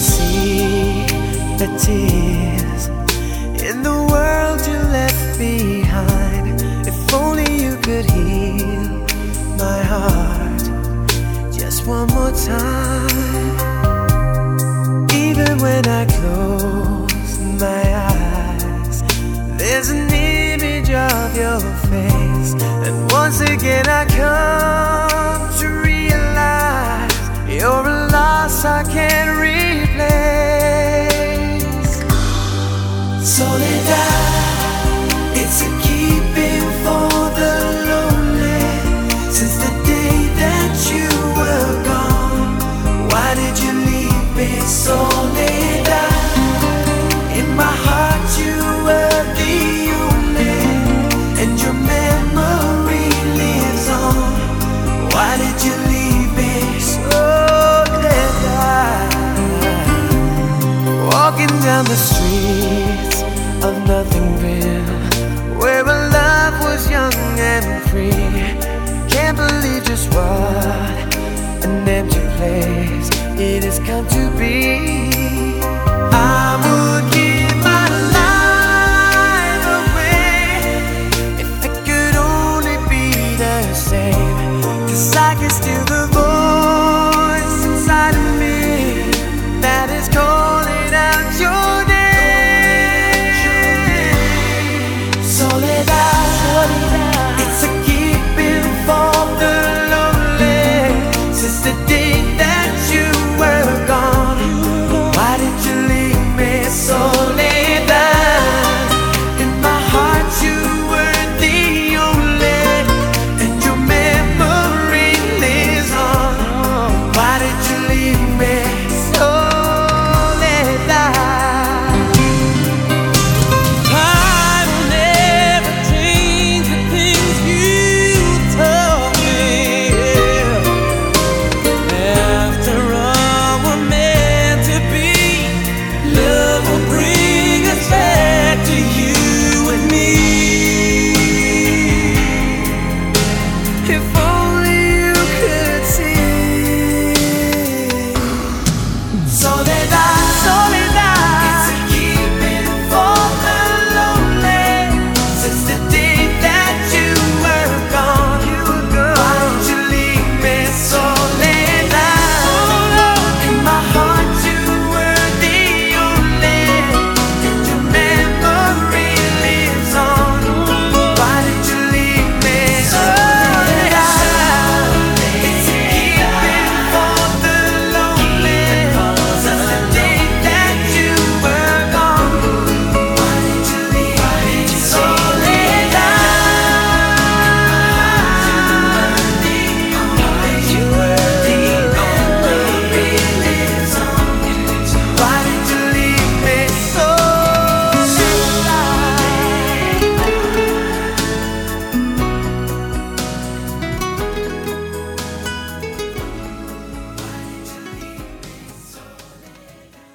see the tears in the world you left behind. If only you could heal my heart just one more time. Even when I close my eyes, there's an image of your face, and once again I come to realize you're a loss I can't replace. Soledad, it's a keeping for the lonely. Since the day that you were gone, why did you leave me? Soledad, in my heart you were the only, and your memory lives on. Why did you leave me? Soledad, walking down the streets of nothing real, where our love was young and free. Can't believe just what an empty place it has come to be.